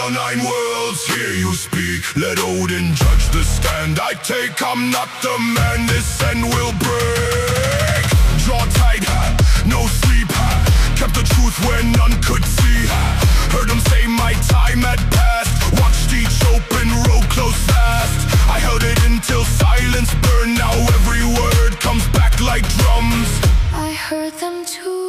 all 9 worlds hear you speak. Let Odin judge the stand I take. I'm not the man this end will break. Draw tight, no sleep. Kept the truth where none could see. Heard them say my time had passed. Watched each open road close fast. I held it until silence burned. Now every word comes back like drums. I heard them too.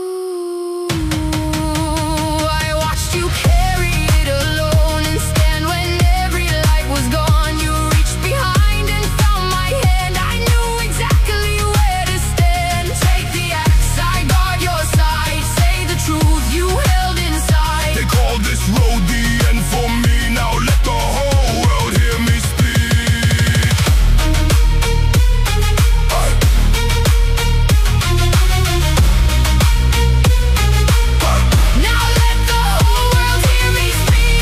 I watched you carry it alone and stand when every light was gone. You reached behind and found my hand. I knew exactly where to stand. Take the axe, I guard your side. Say the truth you held inside. They call this road the end for me. Now let the whole world hear me speak. Now let the whole world hear me speak.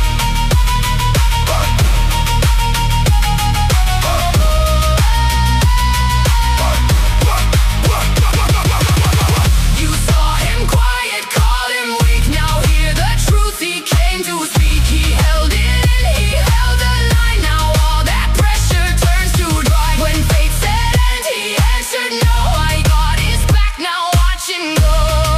You saw him quiet, called him weak. Now hear the truth he came to speak. He held it and he held the line. Now all that pressure turns to dry. When fate said end, he answered no. I got his back, now watch him go.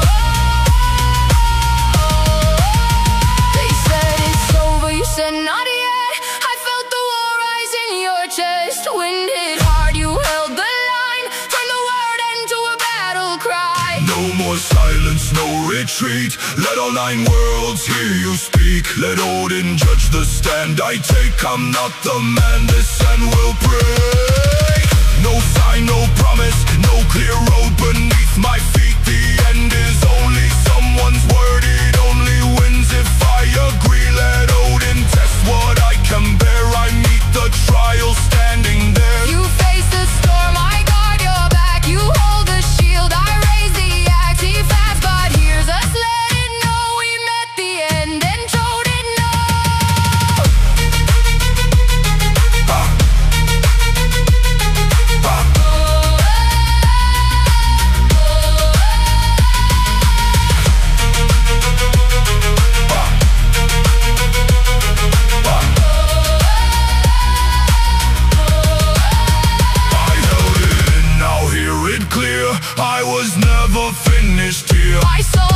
They said it's over, you said not yet. I felt the war rise in your chest. Wind hit hard, you held the line. Turned the word into a battle cry. No more silence, no retreat. Let all 9 worlds hear you speak. Let Odin judge the stand I take. I'm not the man this end will break. No sign, no promise, no clear road beneath my feet. The end is only someone's word. It only wins if I agree. Let Odin test what I can bear. I meet the trial standing there. You face the storm, I guard your back. You hold the shield, I raise the axe. He fast, but hears us let it know. We met the end and told it no. I held it and now hear it clear. I was never finished here. I saw